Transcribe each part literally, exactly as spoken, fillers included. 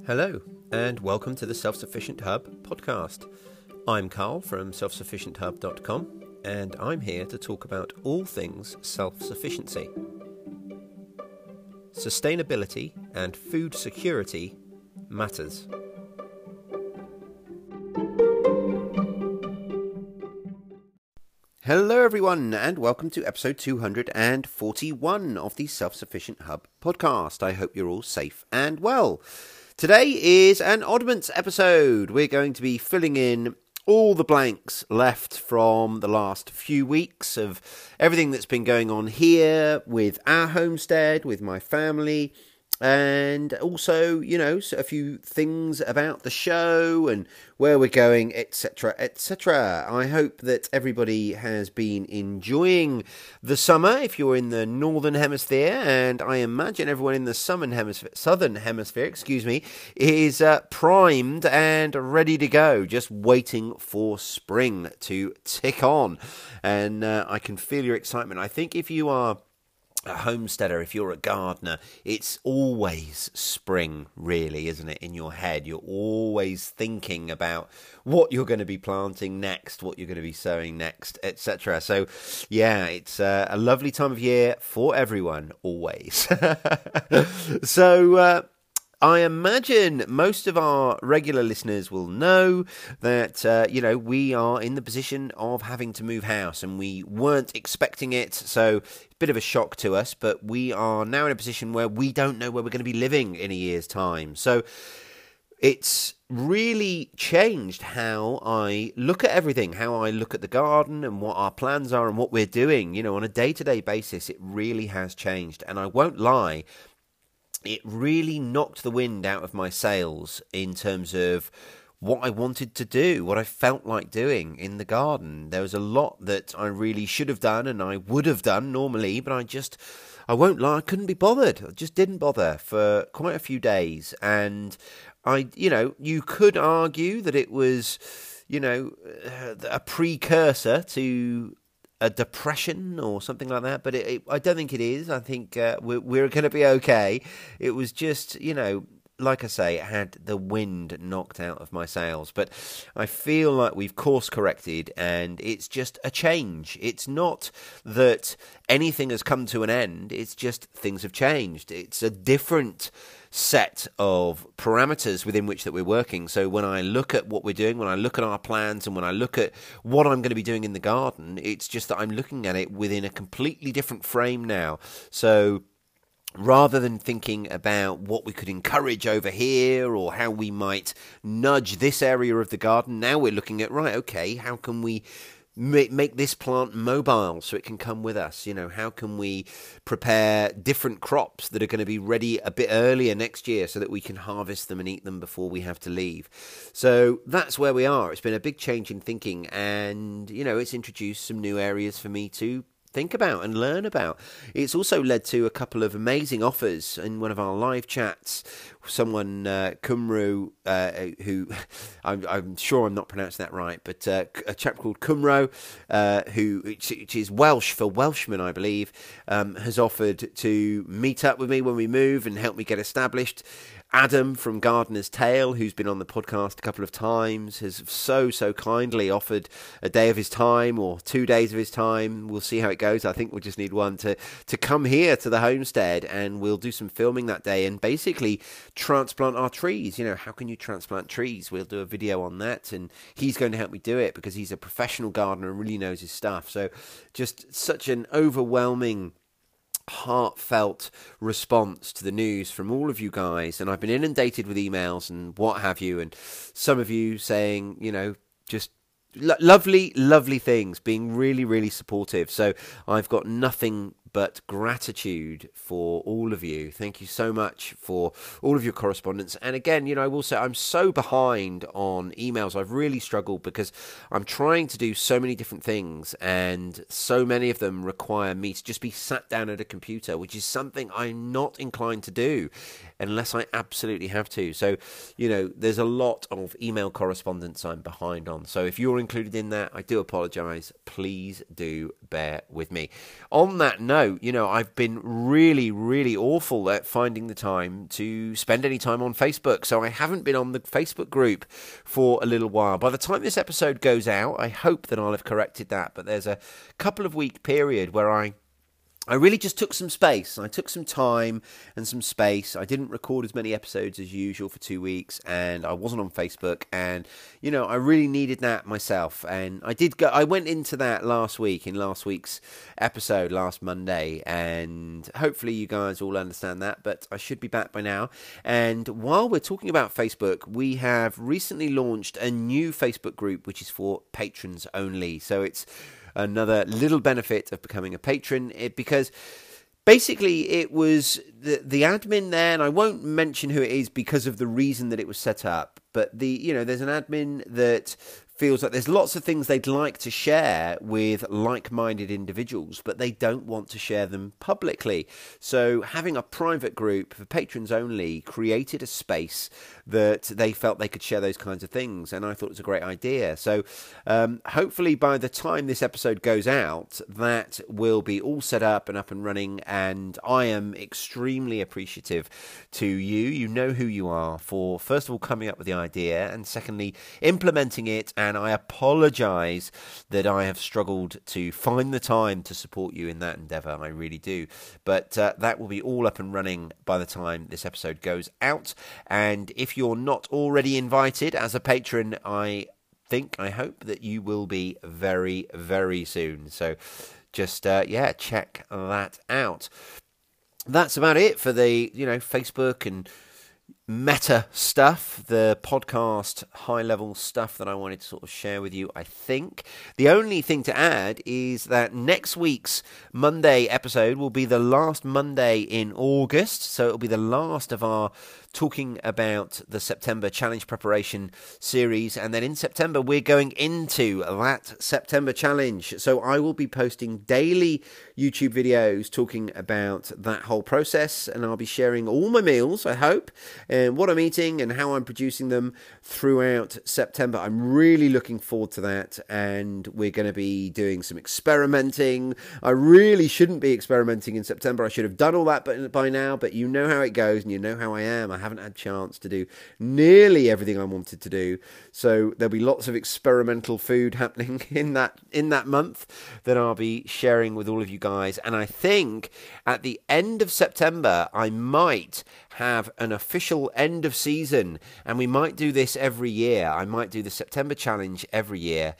Hello, and welcome to the Self-Sufficient Hub podcast. I'm Carl from self sufficient hub dot com, and I'm here to talk about all things self-sufficiency. Sustainability and food security matters. Hello everyone, and welcome to episode two hundred forty-one of the Self-Sufficient Hub podcast. I hope you're all safe and well. Today is an Oddments episode. We're going to be filling in all the blanks left from the last few weeks of everything that's been going on here with our homestead, with my family, and also, you know, a few things about the show and where we're going, et cetera, et cetera. I hope that everybody has been enjoying the summer if you're in the northern hemisphere, and I imagine everyone in the southern hemisphere, southern hemisphere, excuse me, is uh, primed and ready to go, just waiting for spring to tick on. And uh, I can feel your excitement. I think if you are a homesteader, if you're a gardener, it's always spring, really, isn't it? In your head, you're always thinking about what you're going to be planting next, what you're going to be sowing next, et cetera. So, yeah, it's uh, a lovely time of year for everyone, always. so, uh, I imagine most of our regular listeners will know that, uh, you know, we are in the position of having to move house, and we weren't expecting it, so it's a bit of a shock to us, but we are now in a position where we don't know where we're going to be living in a year's time. So it's really changed how I look at everything, how I look at the garden and what our plans are and what we're doing. You know, on a day-to-day basis, it really has changed, and I won't lie, it really knocked the wind out of my sails in terms of what I wanted to do, what I felt like doing in the garden. There was a lot that I really should have done and I would have done normally, but I just, I won't lie, I couldn't be bothered. I just didn't bother for quite a few days. And I, you know, you could argue that it was, you know, a precursor to a depression or something like that, but it, it, I don't think it is. I think uh, we're, we're going to be okay. It was just, you know, like I say, it had the wind knocked out of my sails, but I feel like we've course corrected, and it's just a change. It's not that anything has come to an end, it's just things have changed. It's a different set of parameters within which that we're working. So when I look at what we're doing, when I look at our plans, and when I look at what I'm going to be doing in the garden, it's just that I'm looking at it within a completely different frame now. So rather than thinking about what we could encourage over here or how we might nudge this area of the garden, now we're looking at, right, okay, how can we make this plant mobile so it can come with us? You know, how can we prepare different crops that are going to be ready a bit earlier next year so that we can harvest them and eat them before we have to leave? So that's where we are. It's been a big change in thinking, and, you know, it's introduced some new areas for me to think about and learn about. It's also led to a couple of amazing offers in one of our live chats. Someone, uh, Cymru, uh, who I'm, I'm sure I'm not pronouncing that right, but uh, a chap called Cymru, uh, who which is Welsh for Welshman, I believe, um, has offered to meet up with me when we move and help me get established. Adam from Gardener's Tale, who's been on the podcast a couple of times, has so, so kindly offered a day of his time or two days of his time. We'll see how it goes. I think we'll just need one to, to come here to the homestead, and we'll do some filming that day and basically transplant our trees. You know, how can you transplant trees? We'll do a video on that, and he's going to help me do it because he's a professional gardener and really knows his stuff. So just such an overwhelming, heartfelt response to the news from all of you guys, and I've been inundated with emails and what have you, and some of you saying, you know, just lo- lovely lovely things, being really really supportive. So I've got nothing but gratitude for all of you. Thank you so much for all of your correspondence. And again, you know, I will say I'm so behind on emails. I've really struggled because I'm trying to do so many different things, and so many of them require me to just be sat down at a computer, which is something I'm not inclined to do unless I absolutely have to. So, you know, there's a lot of email correspondence I'm behind on. So if you're included in that, I do apologize. Please do bear with me. On that note, note, you know, I've been really, really awful at finding the time to spend any time on Facebook. So I haven't been on the Facebook group for a little while. By the time this episode goes out, I hope that I'll have corrected that. But there's a couple of week period where I I really just took some space. I took some time and some space. I didn't record as many episodes as usual for two weeks, and I wasn't on Facebook. And you know, I really needed that myself. And I did go. I went into that last week in last week's episode, last Monday, and hopefully you guys all understand that. But I should be back by now. And while we're talking about Facebook, we have recently launched a new Facebook group, which is for patrons only. So it's another little benefit of becoming a patron, it, because basically it was the the admin there, and I won't mention who it is because of the reason that it was set up, but the you know there's an admin that feels like there's lots of things they'd like to share with like-minded individuals, but they don't want to share them publicly. So having a private group for patrons only created a space that they felt they could share those kinds of things, and I thought it was a great idea. So um, hopefully by the time this episode goes out, that will be all set up and up and running, and I am extremely appreciative to you. You know who you are for, first of all, coming up with the idea, and secondly, implementing it. And I apologise that I have struggled to find the time to support you in that endeavour. I really do. But uh, that will be all up and running by the time this episode goes out. And if you're not already invited as a patron, I think, I hope that you will be very, very soon. So just, uh, yeah, check that out. That's about it for the, you know, Facebook and meta stuff, the podcast high-level stuff that I wanted to sort of share with you, I think. The only thing to add is that next week's Monday episode will be the last Monday in August, so it'll be the last of our talking about the September Challenge preparation series, and then in September we're going into that September Challenge. So I will be posting daily YouTube videos talking about that whole process, and I'll be sharing all my meals, I hope, and what I'm eating and how I'm producing them throughout September. I'm really looking forward to that, and we're going to be doing some experimenting. I really shouldn't be experimenting in September. I should have done all that by now, but you know how it goes, and you know how I am. I haven't had a chance to do nearly everything I wanted to do, so there'll be lots of experimental food happening in that in that month that I'll be sharing with all of you guys. And I think at the end of September I might have an official end of season, and we might do this every year. I might do the September challenge every year,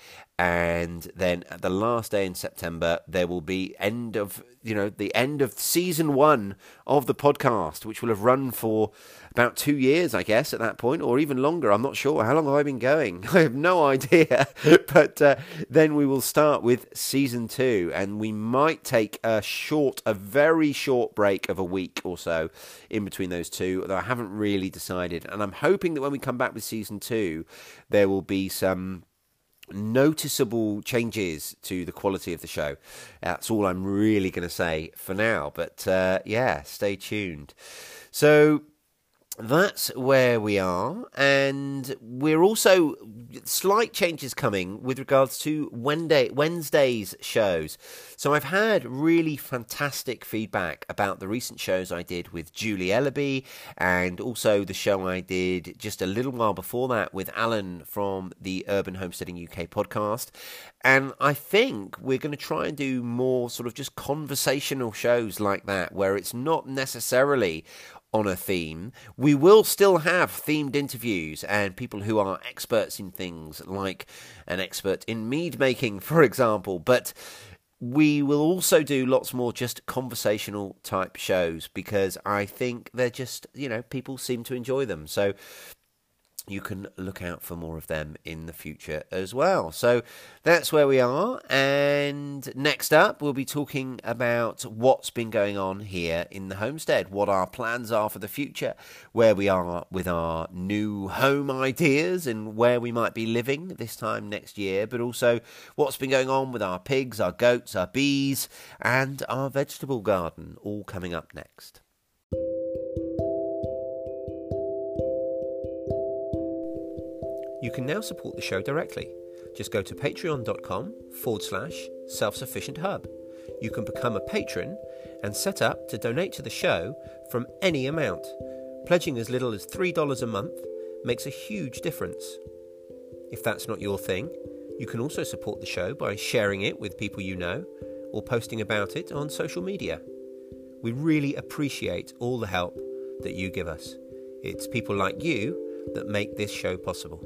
and then at the last day in September there will be end of you know the end of season one of the podcast, which will have run for about two years, I guess, at that point, or even longer. I'm not sure. How long have I been going? I have no idea. But uh, then we will start with season two, and we might take a short, a very short break of a week or so in between those two, although I haven't really decided. And I'm hoping that when we come back with season two, there will be some noticeable changes to the quality of the show. That's all I'm really going to say for now. But uh, yeah, stay tuned. So that's where we are, and we're also slight changes coming with regards to Wednesday, Wednesday's shows. So I've had really fantastic feedback about the recent shows I did with Julie Ellaby, and also the show I did just a little while before that with Alan from the Urban Homesteading U K podcast. And I think we're going to try and do more sort of just conversational shows like that, where it's not necessarily on a theme. We will still have themed interviews and people who are experts in things, like an expert in mead making, for example, but we will also do lots more just conversational type shows, because I think they're just, you know, people seem to enjoy them. So you can look out for more of them in the future as well. So that's where we are. And next up, we'll be talking about what's been going on here in the homestead, what our plans are for the future, where we are with our new home ideas and where we might be living this time next year, but also what's been going on with our pigs, our goats, our bees, and our vegetable garden, all coming up next. You can now support the show directly. Just go to patreon.com forward slash self-sufficient hub. you can become a patron and set up to donate to the show from any amount. Pledging as little as three dollars a month makes a huge difference. If that's not your thing, you can also support the show by sharing it with people you know or posting about it on social media. We really appreciate all the help that you give us. It's people like you that make this show possible.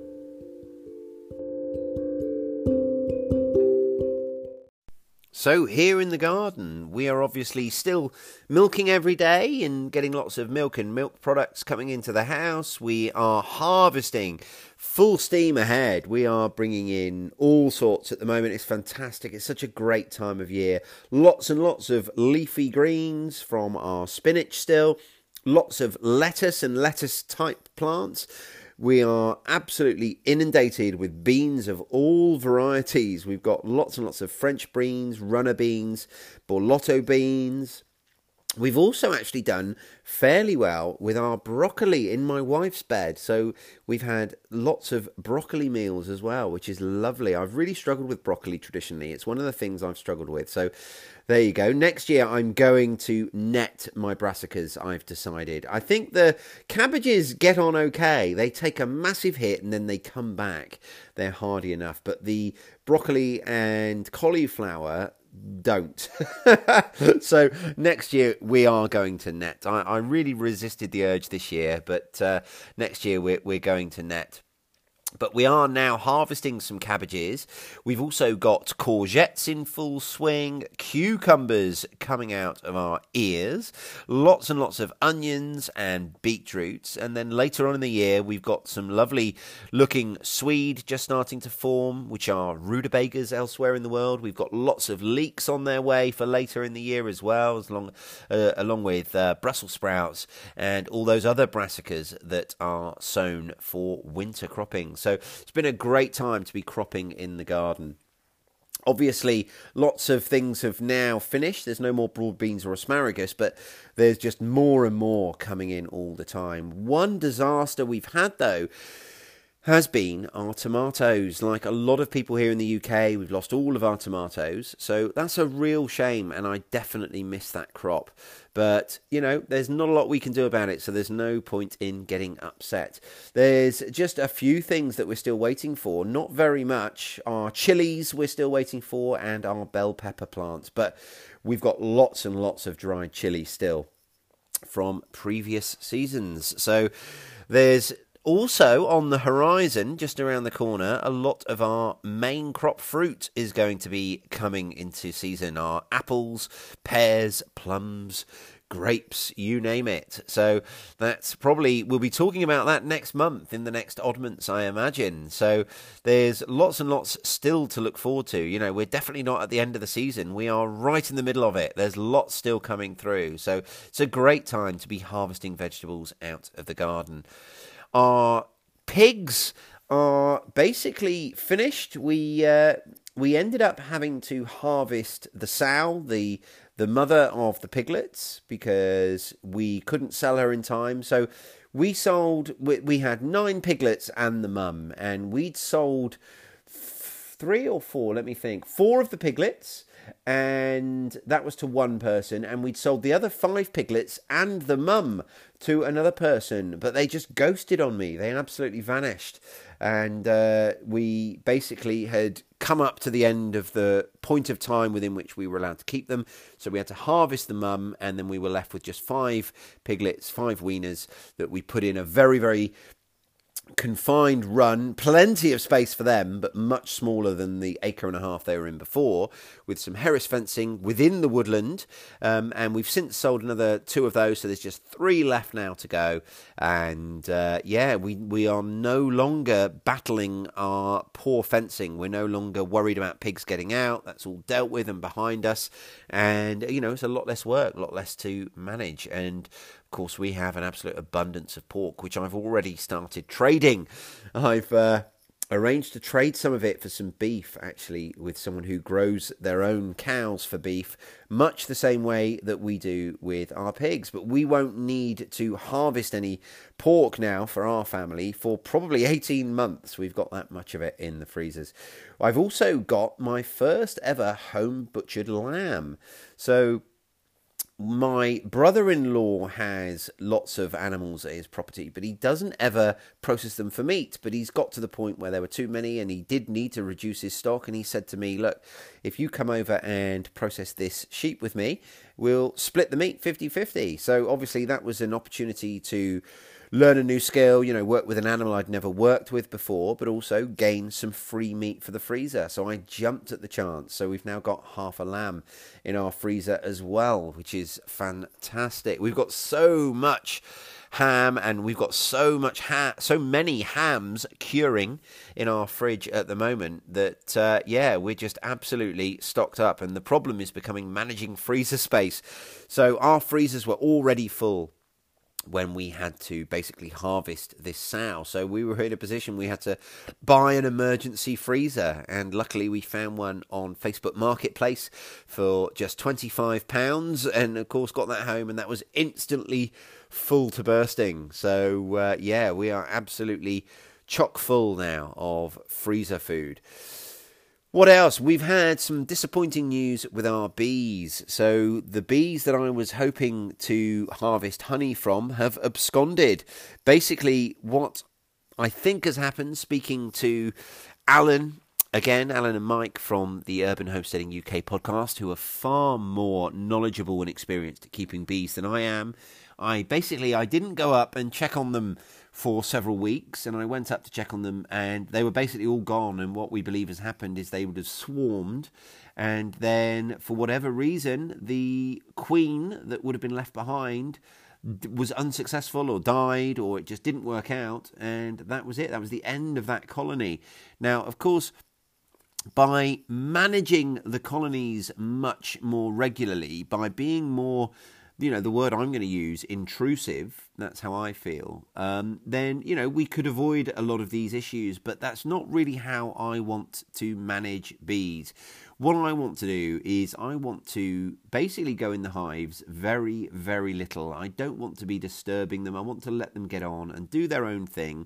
So here in the garden, we are obviously still milking every day and getting lots of milk and milk products coming into the house. We are harvesting full steam ahead. We are bringing in all sorts at the moment. It's fantastic. It's such a great time of year. Lots and lots of leafy greens from our spinach still. Lots of lettuce and lettuce type plants. We are absolutely inundated with beans of all varieties. We've got lots and lots of French beans, runner beans, borlotto beans. We've also actually done fairly well with our broccoli in my wife's bed. So we've had lots of broccoli meals as well, which is lovely. I've really struggled with broccoli traditionally. It's one of the things I've struggled with. So there you go. Next year, I'm going to net my brassicas, I've decided. I think the cabbages get on okay. They take a massive hit and then they come back. They're hardy enough. But the broccoli and cauliflower don't. So next year we are going to net. I, I really resisted the urge this year, but uh, next year we're, we're going to net. But we are now harvesting some cabbages. We've also got courgettes in full swing, cucumbers coming out of our ears, lots and lots of onions and beetroots. And then later on in the year, we've got some lovely looking swede just starting to form, which are rutabagas elsewhere in the world. We've got lots of leeks on their way for later in the year as well, as long, uh, along with uh, Brussels sprouts and all those other brassicas that are sown for winter cropping. So it's been a great time to be cropping in the garden. Obviously, lots of things have now finished. There's no more broad beans or asparagus, but there's just more and more coming in all the time. One disaster we've had, though, has been our tomatoes. Like a lot of people here in the U K, we've lost all of our tomatoes. So that's a real shame, and I definitely miss that crop. But, you know, there's not a lot we can do about it, so there's no point in getting upset. There's just a few things that we're still waiting for. Not very much. Our chilies we're still waiting for, and our bell pepper plants. But we've got lots and lots of dried chili still from previous seasons. So there's also, on the horizon, just around the corner, a lot of our main crop fruit is going to be coming into season. Our apples, pears, plums, grapes, you name it. So that's probably, we'll be talking about that next month in the next Oddments, I imagine. So there's lots and lots still to look forward to. You know, we're definitely not at the end of the season. We are right in the middle of it. There's lots still coming through. So it's a great time to be harvesting vegetables out of the garden. Our pigs are basically finished. We uh, we ended up having to harvest the sow, the the mother of the piglets, because we couldn't sell her in time. So we sold. We, we had nine piglets and the mum, and we'd sold f- three or four. Let me think. Four of the piglets. And that was to one person, and we'd sold the other five piglets and the mum to another person, but they just ghosted on me. They absolutely vanished, and uh, we basically had come up to the end of the point of time within which we were allowed to keep them, so we had to harvest the mum, and then we were left with just five piglets, five weaners that we put in a very, very confined run, plenty of space for them, but much smaller than the acre and a half they were in before, with some Harris fencing within the woodland. Um, and we've since sold another two of those, so there's just three left now to go. And uh, yeah, we, we are no longer battling our poor fencing. We're no longer worried about pigs getting out. That's all dealt with and behind us. And, you know, it's a lot less work, a lot less to manage. And of course, we have an absolute abundance of pork, which I've already started trading. I've uh, arranged to trade some of it for some beef, actually, with someone who grows their own cows for beef, much the same way that we do with our pigs. But we won't need to harvest any pork now for our family for probably eighteen months. We've got that much of it in the freezers. I've also got my first ever home butchered lamb. So my brother-in-law has lots of animals at his property, but he doesn't ever process them for meat. But he's got to the point where there were too many and he did need to reduce his stock. And he said to me, look, if you come over and process this sheep with me, we'll split the meat fifty fifty. So obviously that was an opportunity to learn a new skill, you know, work with an animal I'd never worked with before, but also gain some free meat for the freezer. So I jumped at the chance. So we've now got half a lamb in our freezer as well, which is fantastic. We've got so much ham and we've got so much ha so many hams curing in our fridge at the moment that, uh, yeah, we're just absolutely stocked up. And the problem is becoming managing freezer space. So our freezers were already full when we had to basically harvest this sow. So we were in a position we had to buy an emergency freezer, and luckily we found one on Facebook Marketplace for just twenty-five pounds, and of course got that home, and that was instantly full to bursting. So uh, yeah, we are absolutely chock full now of freezer food. What else? We've had some disappointing news with our bees. So the bees that I was hoping to harvest honey from have absconded. Basically, what I think has happened, speaking to Alan, again, Alan and Mike from the Urban Homesteading U K podcast, who are far more knowledgeable and experienced at keeping bees than I am. I basically, I didn't go up and check on them for several weeks, and I went up to check on them, and they were basically all gone. And what we believe has happened is they would have swarmed, and then for whatever reason, the queen that would have been left behind was unsuccessful or died, or it just didn't work out, and that was it. That was the end of that colony. Now, of course, by managing the colonies much more regularly, by being more, you know, the word I'm going to use, intrusive, that's how I feel, um, then, you know, we could avoid a lot of these issues, but that's not really how I want to manage bees. What I want to do is I want to basically go in the hives very, very little. I don't want to be disturbing them. I want to let them get on and do their own thing.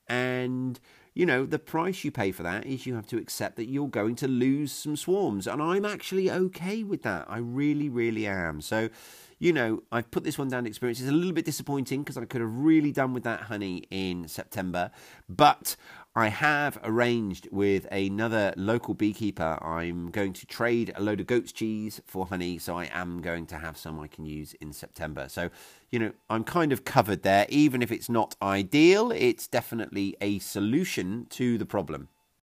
And, you know, the price you pay for that is you have to accept that you're going to lose some swarms. And I'm actually okay with that. I really, really am. So, you know, I've put this one down to experience. It's a little bit disappointing because I could have really done with that honey in September. But I have arranged with another local beekeeper. I'm going to trade a load of goat's cheese for honey. So I am going to have some I can use in September. So, you know, I'm kind of covered there. Even if it's not ideal, it's definitely a solution to the problem.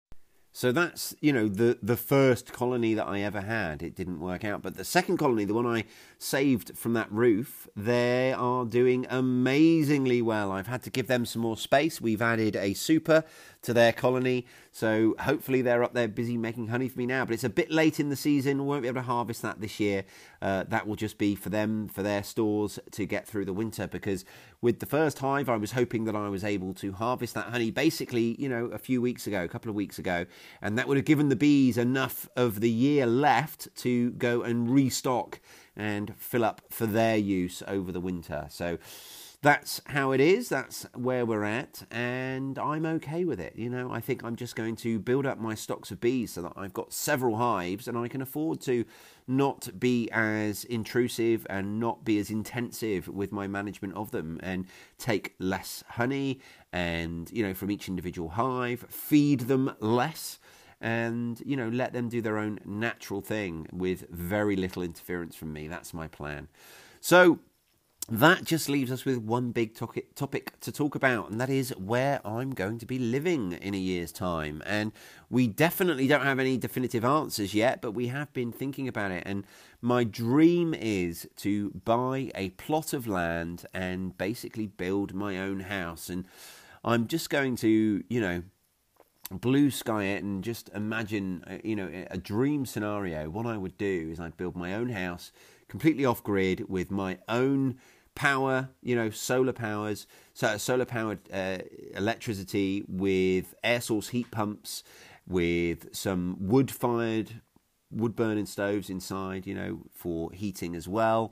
So that's, you know, the, the first colony that I ever had. It didn't work out. But the second colony, the one I saved from that roof, they are doing amazingly well. I've had to give them some more space. We've added a super to their colony. So hopefully they're up there busy making honey for me now. But it's a bit late in the season. We won't be able to harvest that this year. Uh, that will just be for them, for their stores to get through the winter. Because with the first hive, I was hoping that I was able to harvest that honey basically, you know, a few weeks ago, a couple of weeks ago. And that would have given the bees enough of the year left to go and restock and fill up for their use over the winter. So that's how it is. That's where we're at. And I'm okay with it. You know, I think I'm just going to build up my stocks of bees so that I've got several hives and I can afford to not be as intrusive and not be as intensive with my management of them, and take less honey and, you know, from each individual hive, feed them less, and, you know, let them do their own natural thing with very little interference from me. That's my plan. So that just leaves us with one big topic topic to talk about, and that is where I'm going to be living in a year's time. And we definitely don't have any definitive answers yet, but we have been thinking about it. And my dream is to buy a plot of land and basically build my own house. And I'm just going to, you know, blue sky it and just imagine, you know, a dream scenario. What I would do is I'd build my own house completely off grid with my own power, you know, solar powers, so solar powered uh, electricity with air source heat pumps, with some wood fired wood burning stoves inside, you know, for heating as well,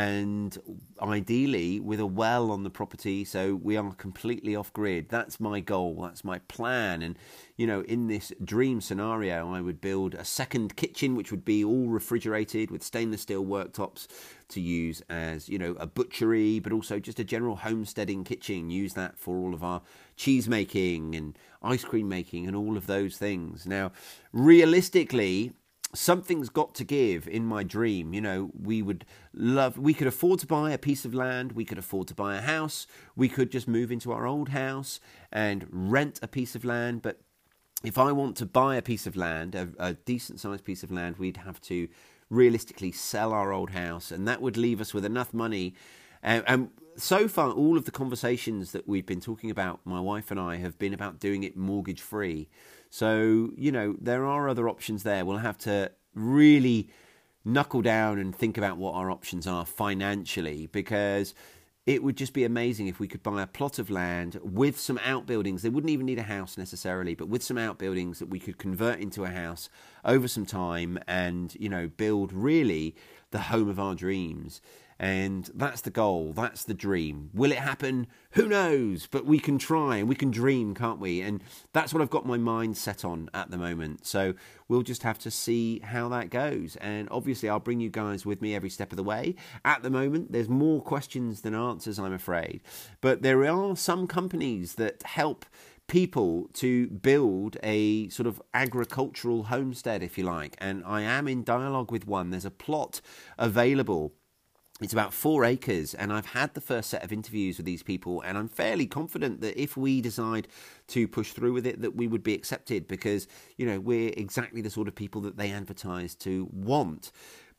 and ideally with a well on the property, so we are completely off grid. That's my goal, that's my plan. And you know, in this dream scenario, I would build a second kitchen which would be all refrigerated with stainless steel worktops to use as, you know, a butchery, but also just a general homesteading kitchen. Use that for all of our cheese making and ice cream making and all of those things. Now, realistically, something's got to give in my dream. You know, we would love, we could afford to buy a piece of land, we could afford to buy a house, we could just move into our old house and rent a piece of land. But if I want to buy a piece of land, a, a decent sized piece of land, we'd have to realistically sell our old house, and that would leave us with enough money. And, and so far, all of the conversations that we've been talking about, my wife and I, have been about doing it mortgage free. So, you know, there are other options there. We'll have to really knuckle down and think about what our options are financially, because it would just be amazing if we could buy a plot of land with some outbuildings. They wouldn't even need a house necessarily, but with some outbuildings that we could convert into a house over some time and, you know, build really the home of our dreams. And that's the goal. That's the dream. Will it happen? Who knows? But we can try and we can dream, can't we? And that's what I've got my mind set on at the moment. So we'll just have to see how that goes. And obviously, I'll bring you guys with me every step of the way. At the moment, there's more questions than answers, I'm afraid. But there are some companies that help people to build a sort of agricultural homestead, if you like. And I am in dialogue with one. There's a plot available. It's about four acres, and I've had the first set of interviews with these people, and I'm fairly confident that if we decide to push through with it, that we would be accepted, because, you know, we're exactly the sort of people that they advertise to want.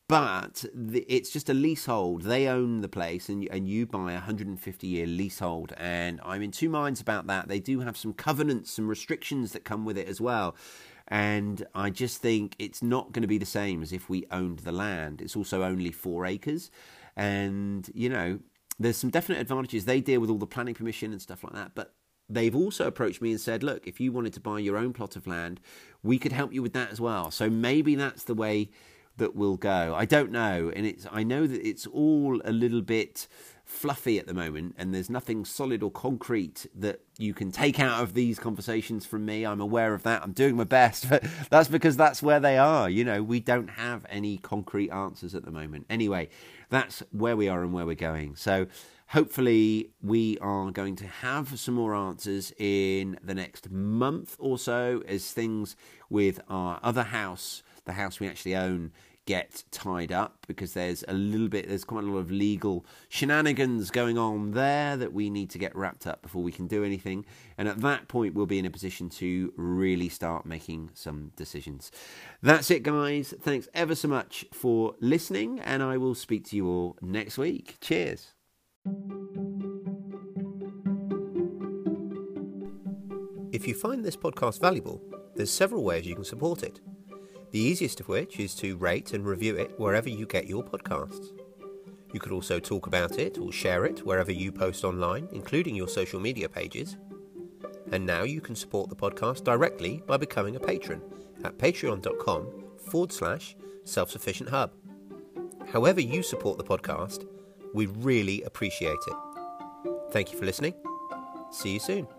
But the, it's just a leasehold. They own the place, and, and you buy a one hundred fifty year leasehold, and I'm in two minds about that. They do have some covenants, some restrictions that come with it as well. And I just think it's not going to be the same as if we owned the land. It's also only four acres. And, you know, there's some definite advantages. They deal with all the planning permission and stuff like that. But they've also approached me and said, look, if you wanted to buy your own plot of land, we could help you with that as well. So maybe that's the way that we'll go. I don't know. And it's I know that it's all a little bit fluffy at the moment, and there's nothing solid or concrete that you can take out of these conversations from me. I'm aware of that. I'm doing my best, but that's because that's where they are. You know, we don't have any concrete answers at the moment. Anyway, that's where we are and where we're going. So hopefully we are going to have some more answers in the next month or so as things with our other house, the house we actually own, get tied up, because there's a little bit, there's quite a lot of legal shenanigans going on there that we need to get wrapped up before we can do anything. And at that point, we'll be in a position to really start making some decisions. That's it, guys. Thanks ever so much for listening, and I will speak to you all next week. Cheers. If you find this podcast valuable, there's several ways you can support it. The easiest of which is to rate and review it wherever you get your podcasts. You could also talk about it or share it wherever you post online, including your social media pages. And now you can support the podcast directly by becoming a patron at patreon.com forward slash self-sufficient hub. However you support the podcast, we really appreciate it. Thank you for listening. See you soon.